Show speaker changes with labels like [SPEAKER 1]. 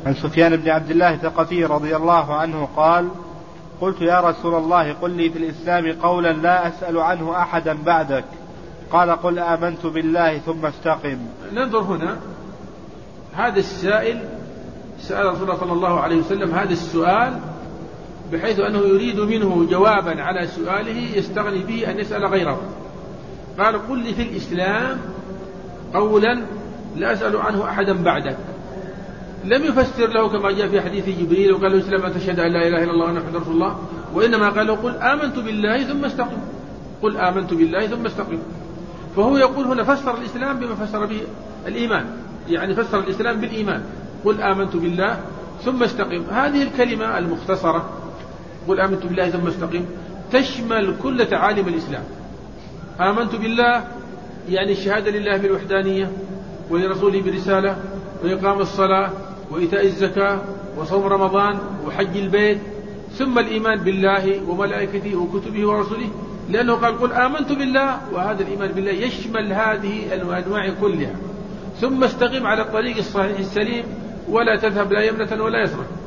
[SPEAKER 1] عن سفيان بن عبد الله الثقفي رضي الله عنه قال: قلت يا رسول الله قل لي في الإسلام قولا لا أسأل عنه أحدا بعدك. قال: قل آمنت بالله ثم استقم.
[SPEAKER 2] ننظر هنا، هذا السائل سأل رسول الله صلى الله عليه وسلم هذا السؤال بحيث أنه يريد منه جوابا على سؤاله يستغني به أن يسأل غيره. قال: قل لي في الإسلام قولا لا أسأل عنه أحدا بعدك. لم يفسر له كما جاء في حديث جبريل وقال له: اسلم أن تشهد أن لا إله إلا الله وأن محمدا رسول الله، وإنما قال له: قل آمنت بالله ثم استقم. قل آمنت بالله ثم استقم. فهو يقول هنا فسر الإسلام بما فسر به الإيمان، يعني فسر الإسلام بالإيمان. قل آمنت بالله ثم استقم. هذه الكلمة المختصرة قل آمنت بالله ثم استقم تشمل كل تعاليم الإسلام. آمنت بالله يعني الشهادة لله بالوحدانية ولرسوله برسالة وإقام الصلاة وإيتاء الزكاة وصوم رمضان وحج البيت، ثم الإيمان بالله وملائكته وكتبه ورسله، لأنه قال: قل آمنت بالله، وهذا الإيمان بالله يشمل هذه الأنواع كلها. ثم استقم على الطريق الصحيح السليم ولا تذهب لا يمنة ولا يسرا.